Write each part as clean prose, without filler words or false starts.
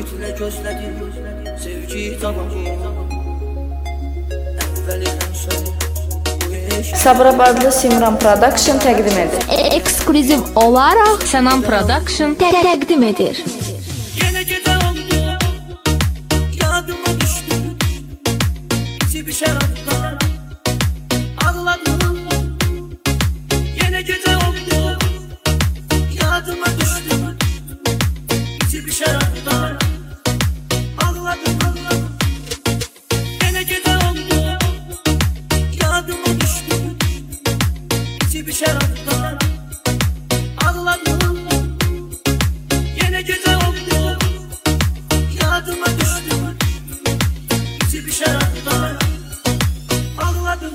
Ümitlə gözlədim sevgi tamamı. Əvvəlindən sonu Sabirabadlı Simran Production təqdim edir. Eksklüziv olaraq Sənan Production təqdim edir. Yenə gecə oldu, yadıma düşdü, içi bir şərabdan ağladım. Yenə gecə oldu, yadıma düşdü, içi bir şərabdan ağladım. Yenə gecə oldu, yadıma düşdü, içi bir şərabdan ağladım. Yine gece oldu, yadıma düştü, içi bir şaraptan ağladım.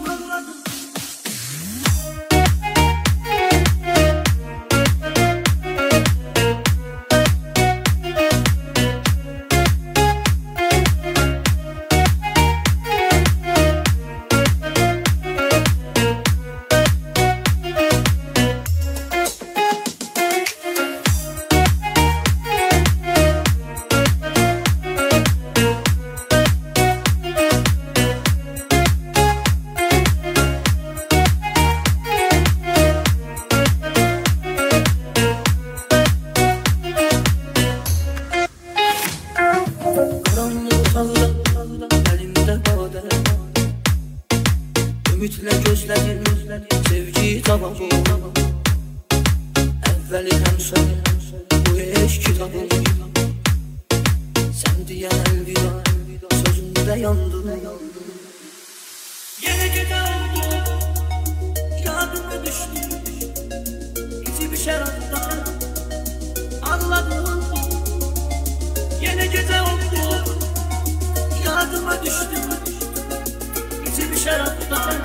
Elimdə badə, ümitlə gözlədim sevgi tamamı. Əvvəli həm sonu bu eşq kitabı. Sən deyən əlvida sözündə yandım. Yenə gecə oldu, yadıma düşdü, içi bir şərabdan ağladım. Yenə gecə oldu, yadıma düşdü, içi bir şərabdan